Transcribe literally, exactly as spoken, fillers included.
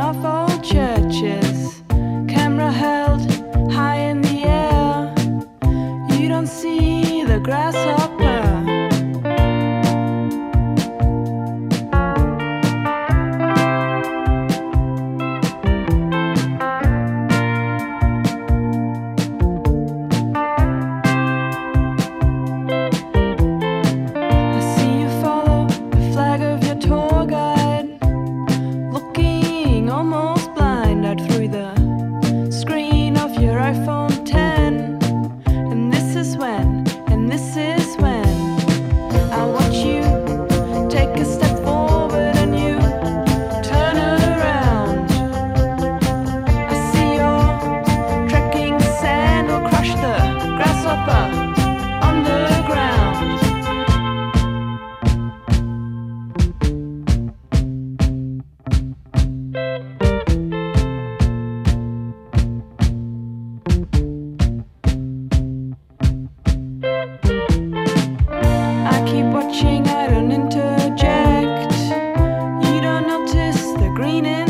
of old churches, camera held high in the air. You don't see the grasshopper. Almost blinded through the screen of your iPhone ten. And this is when, and this is when I watch you take a step forward and you turn around. I see your trekking sandal crush the grasshopper on the ground. I keep watching, I don't interject. You don't notice the green in